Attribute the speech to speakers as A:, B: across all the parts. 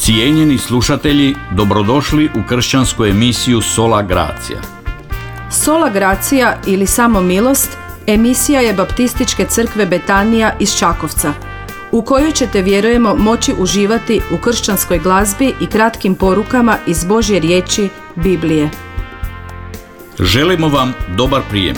A: Cijenjeni slušatelji, dobrodošli u kršćansku emisiju Sola Gracia.
B: Sola Gracia ili Samo milost emisija je Baptističke crkve Betanija iz Čakovca, u kojoj ćete, vjerujemo, moći uživati u kršćanskoj glazbi i kratkim porukama iz Božje riječi, Biblije.
A: Želimo vam dobar prijem.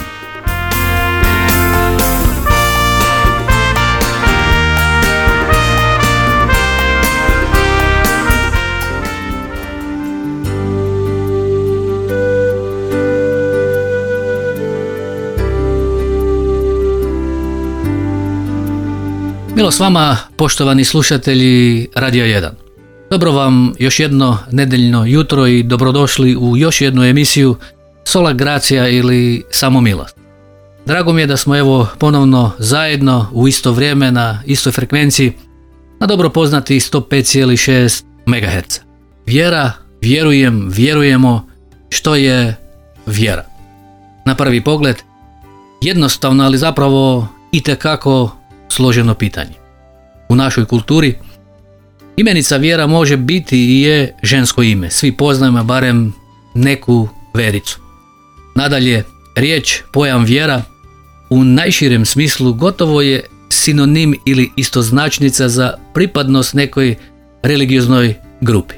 C: Milo s vama, poštovani slušatelji Radio 1. Dobro vam još jedno nedeljno jutro i dobrodošli u još jednu emisiju Sola Gracia ili Samo milost. Drago mi je da smo evo ponovno zajedno u isto vrijeme na istoj frekvenciji na dobro poznati 105,6 MHz. Vjera, vjerujem, vjerujemo. Što je vjera? Na prvi pogled jednostavno, ali zapravo itekako složeno pitanje. U našoj kulturi imenica vjera može biti i je žensko ime. Svi poznajemo barem neku Vericu. Nadalje, riječ, pojam vjera u najširem smislu gotovo je sinonim ili istoznačnica za pripadnost nekoj religioznoj grupi.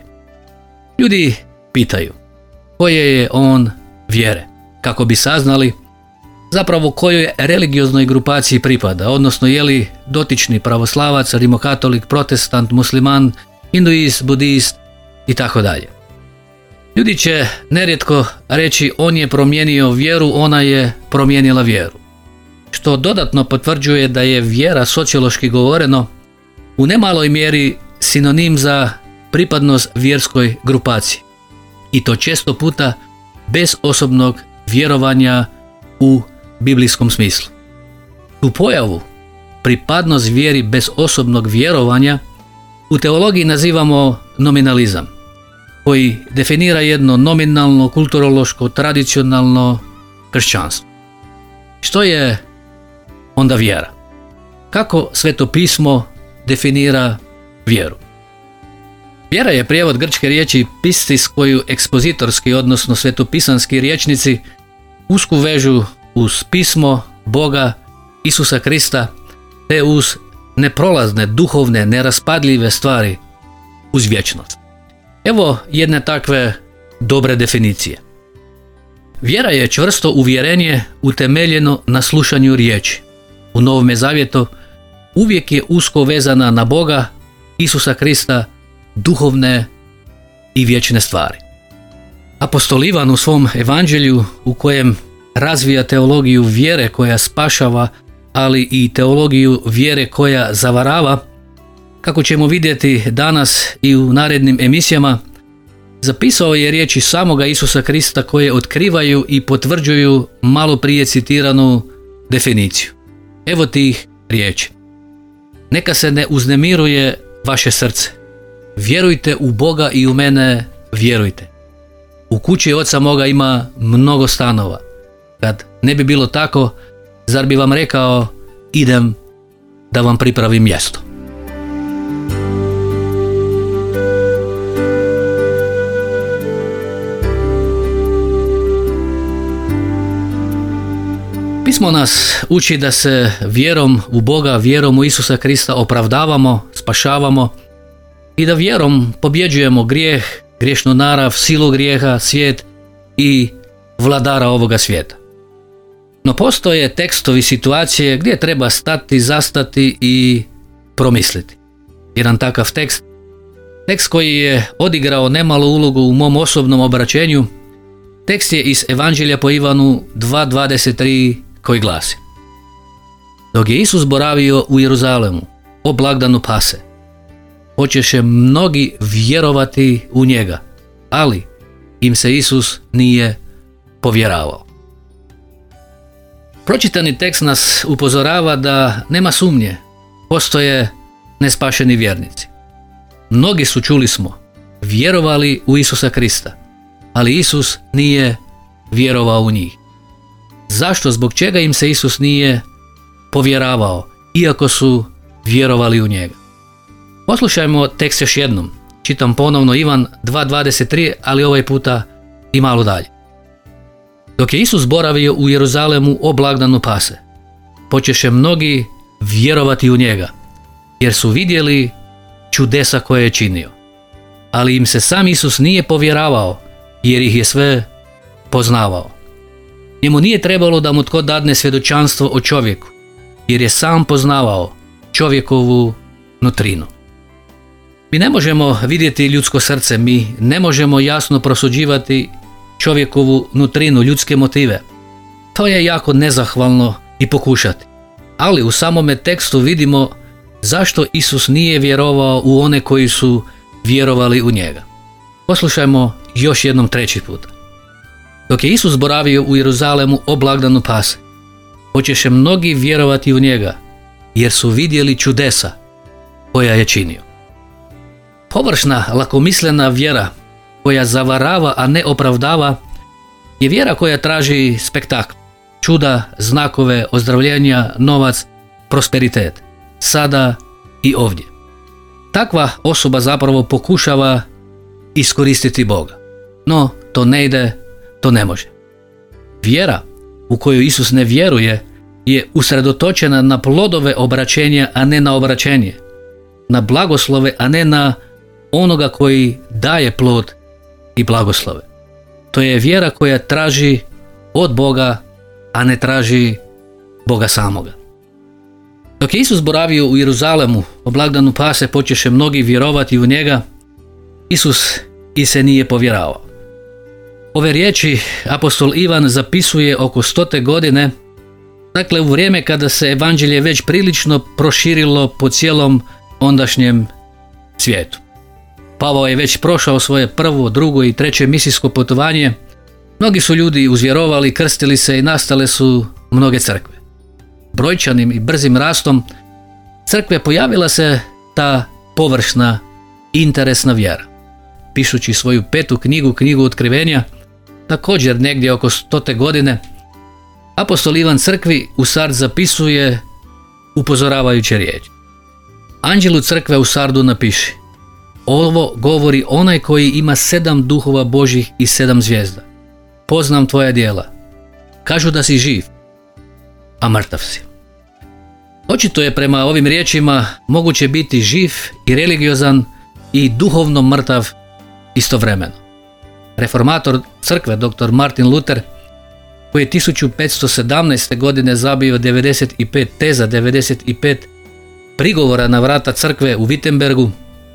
C: Ljudi pitaju koje je on vjere, kako bi saznali zapravo kojoj religioznoj grupaciji pripada, odnosno je li dotični pravoslavac, rimokatolik, protestant, musliman, hinduist, budist i tako dalje. Ljudi će nerijetko reći on je promijenio vjeru, ona je promijenila vjeru. Što dodatno potvrđuje da je vjera, sociološki govoreno, u nemaloj mjeri sinonim za pripadnost vjerskoj grupaciji. I to često puta bez osobnog vjerovanja u biblijskom smislu. Tu pojavu, pripadnost vjeri bez osobnog vjerovanja, u teologiji nazivamo nominalizam, koji definira jedno nominalno, kulturološko, tradicionalno kršćanstvo. Što je onda vjera? Kako Sveto pismo definira vjeru? Vjera je prijevod grčke riječi pistis, koju ekspozitorski, odnosno svetopisanski rječnici usko vežu uz pismo Boga, Isusa Krista, te uz neprolazne, duhovne, neraspadljive stvari, uz vječnost. Evo jedne takve dobre definicije. Vjera je čvrsto uvjerenje utemeljeno na slušanju riječi. U Novome Zavjetu uvijek je usko vezana na Boga, Isusa Krista, duhovne i vječne stvari. Apostol Ivan u svom evanđelju, u kojem razvija teologiju vjere koja spašava, ali i teologiju vjere koja zavarava, kako ćemo vidjeti danas i u narednim emisijama, zapisao je riječi samoga Isusa Krista koje otkrivaju i potvrđuju malo prije citiranu definiciju. Evo tih riječi. Neka se ne uznemiruje vaše srce. Vjerujte u Boga i u mene vjerujte. U kući oca moga ima mnogo stanova. Kad ne bi bilo tako, zar bi vam rekao, idem da vam pripravim mjesto. Pismo nas uči da se vjerom u Boga, vjerom u Isusa Krista opravdavamo, spašavamo i da vjerom pobjeđujemo grijeh, griješnu narav, silu grijeha, svijet i vladara ovoga svijeta. No postoje tekstovi, situacije gdje treba stati, zastati i promisliti. Jedan takav tekst koji je odigrao nemalu ulogu u mom osobnom obraćenju, tekst je iz Evanđelja po Ivanu 2.23 koji glasi: Dok je Isus boravio u Jeruzalemu o blagdanu Pase, hoćeše mnogi vjerovati u njega, ali im se Isus nije povjeravao. Pročitani tekst nas upozorava da nema sumnje, postoje nespašeni vjernici. Mnogi su, čuli smo, vjerovali u Isusa Krista, ali Isus nije vjerovao u njih. Zašto? Zbog čega im se Isus nije povjeravao, iako su vjerovali u njega? Poslušajmo tekst još jednom. Čitam ponovno Ivan 2.23, ali ovaj puta i malo dalje. Dok je Isus boravio u Jeruzalemu o blagdanu Pase, počeše mnogi vjerovati u njega, jer su vidjeli čudesa koje je činio. Ali im se sam Isus nije povjeravao, jer ih je sve poznavao. Njemu nije trebalo da mu tko dadne svjedočanstvo o čovjeku, jer je sam poznavao čovjekovu nutrinu. Mi ne možemo vidjeti ljudsko srce, mi ne možemo jasno prosuđivati čovjekovu nutrinu, ljudske motive. To je jako nezahvalno i pokušati. Ali u samome tekstu vidimo zašto Isus nije vjerovao u one koji su vjerovali u njega. Poslušajmo još jednom treći puta. Dok je Isus boravio u Jeruzalemu o blagdanu Pase, počeše mnogi vjerovati u njega, jer su vidjeli čudesa koja je činio. Površna, lakomislena vjera koja zavarava, a ne opravdava, je vjera koja traži spektakl, čuda, znakove, ozdravljenja, novac, prosperitet, sada i ovdje. Takva osoba zapravo pokušava iskoristiti Boga, no to ne ide, to ne može. Vjera u koju Isus ne vjeruje je usredotočena na plodove obraćenja, a ne na obraćenje, na blagoslove, a ne na onoga koji daje plod i blagoslove. To je vjera koja traži od Boga, a ne traži Boga samoga. Dok je Isus boravio u Jeruzalemu o blagdanu Pase, počeše mnogi vjerovati u njega, Isus i se nije povjeravao. Ove riječi apostol Ivan zapisuje oko 100. godine, dakle u vrijeme kada se evanđelje već prilično proširilo po cijelom ondašnjem svijetu. Pavao je već prošao svoje prvo, drugo i treće misijsko putovanje. Mnogi su ljudi uzvjerovali, krstili se i nastale su mnoge crkve. Brojčanim i brzim rastom crkve pojavila se ta površna, interesna vjera. Pišući svoju 5. knjigu Otkrivenja, također negdje oko 100. godine, apostol Ivan crkvi u Sard zapisuje upozoravajuće riječi. Anđelu crkve u Sardu napiši: ovo govori onaj koji ima 7 duhova Božjih i 7 zvijezda. Poznam tvoja djela. Kažu da si živ, a mrtav si. Očito je prema ovim riječima moguće biti živ i religiozan i duhovno mrtav istovremeno. Reformator crkve dr. Martin Luther, koji je 1517. godine zabio 95 teza, 95 prigovora na vrata crkve u Wittenbergu,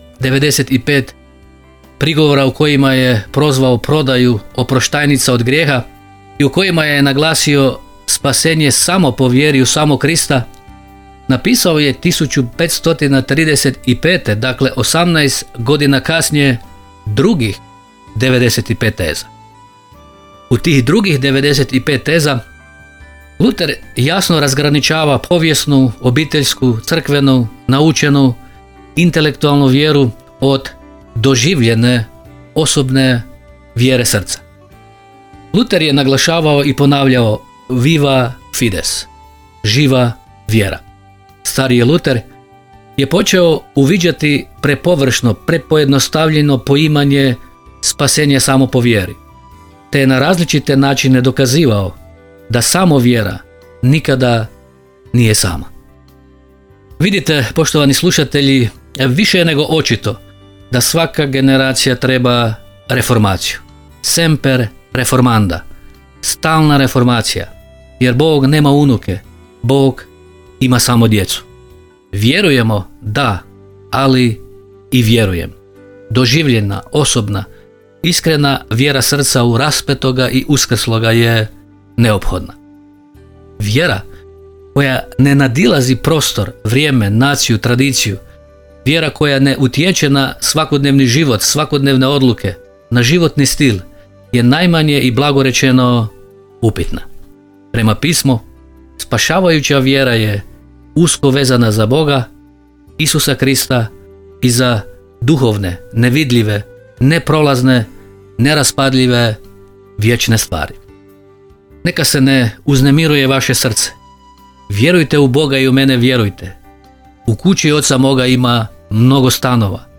C: 95 prigovora u kojima je prozvao prodaju oproštajnica od grijeha i u kojima je naglasio spasenje samo po vjeri u samo Krista, napisao je 1535. dakle 18 godina kasnije, drugih 95 teza. U tih drugih 95 teza Luther jasno razgraničava povijesnu, obiteljsku, crkvenu, naučenu, intelektualnu vjeru od doživljene, osobne vjere srca. Luther je naglašavao i ponavljao viva fides, živa vjera. Stariji Luther je počeo uviđati prepovršno, prepojednostavljeno poimanje spasenja samo po vjeri, te je na različite načine dokazivao da samo vjera nikada nije sama. Vidite, poštovani slušatelji, više je nego očito da svaka generacija treba reformaciju. Semper reformanda, stalna reformacija, jer Bog nema unuke, Bog ima samo djecu. Vjerujemo, da, ali i vjerujem. Doživljena, osobna, iskrena vjera srca u raspetoga i uskrsloga je neophodna. Vjera koja ne nadilazi prostor, vrijeme, naciju, tradiciju, vjera koja ne utječe na svakodnevni život, svakodnevne odluke, na životni stil, je najmanje i blagorečeno upitna. Prema pismu, spašavajuća vjera je usko vezana za Boga, Isusa Krista i za duhovne, nevidljive, neprolazne, neraspadljive, vječne stvari. Neka se ne uznemiruje vaše srce. Vjerujte u Boga i u mene vjerujte. U kući oca moga ima mnogo stanova.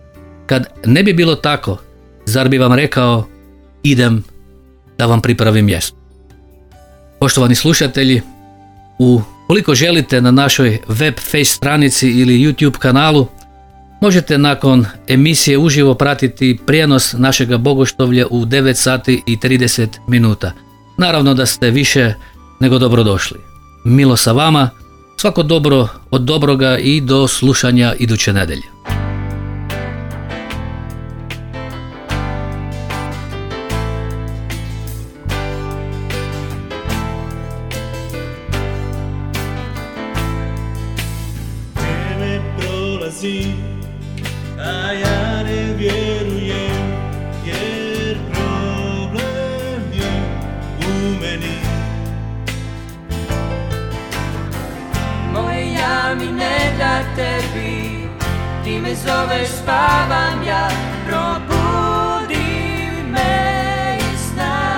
C: Kad ne bi bilo tako, zar bi vam rekao idem da vam pripravim mjesto? Poštovani slušatelji, ukoliko želite na našoj web face stranici ili YouTube kanalu, možete nakon emisije uživo pratiti prijenos našega bogoštovlja u 9 sati i 30 minuta. Naravno da ste više nego dobrodošli. Milo sa vama, svako dobro od dobroga i do slušanja iduće nedelje.
D: A ja ne vjerujem, jer problem je u meni.
E: Moje jami ne da tebi, ti me zoveš, spavam ja, probudi me iz sna.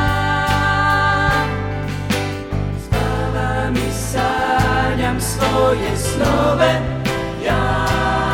E: Spavam i sanjam svoje snove, ja.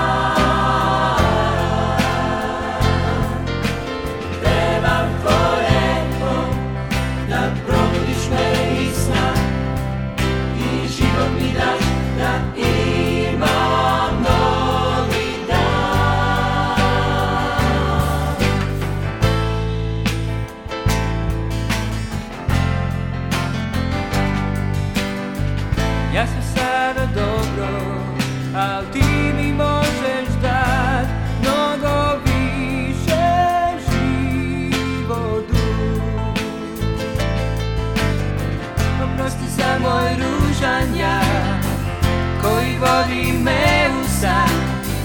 E: Ja sam sada dobro, al ti mi možeš dat mnogo više životu. Oprosti za moj ružan ja, koji vodi me u san.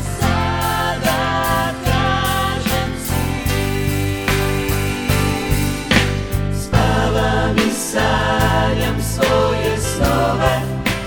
E: Sada tražem si, spavam i sanjam svoje snove.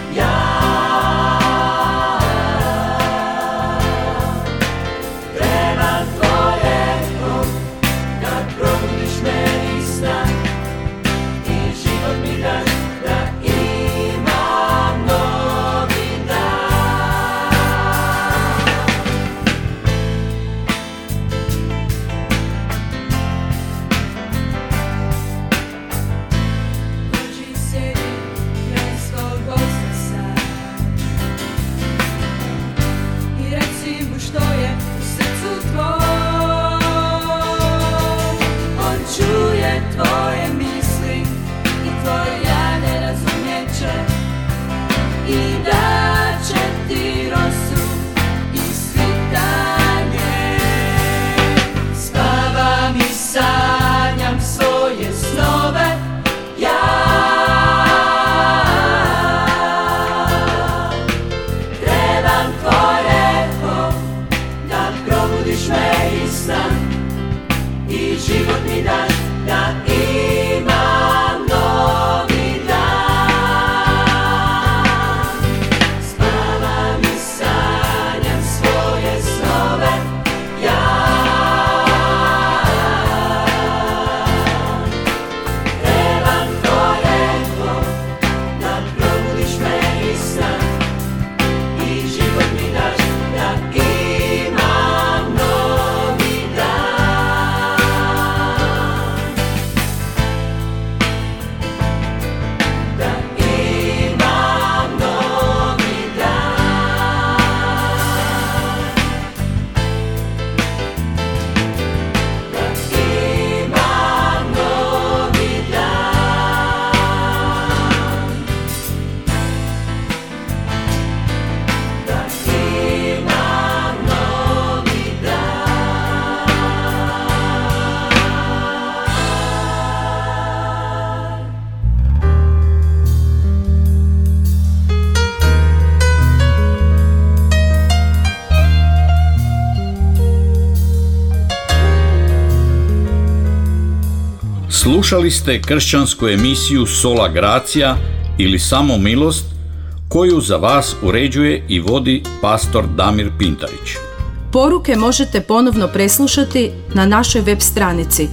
A: Slušali ste kršćansku emisiju Sola Gracia ili Samo milost, koju za vas uređuje i vodi pastor Damir Pintarić.
B: Poruke možete ponovno preslušati na našoj web stranici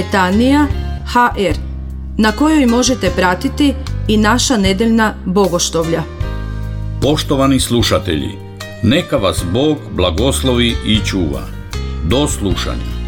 B: Betanija.hr, na kojoj možete pratiti i naša nedeljna bogoštovlja.
A: Poštovani slušatelji, neka vas Bog blagoslovi i čuva. Do slušanja.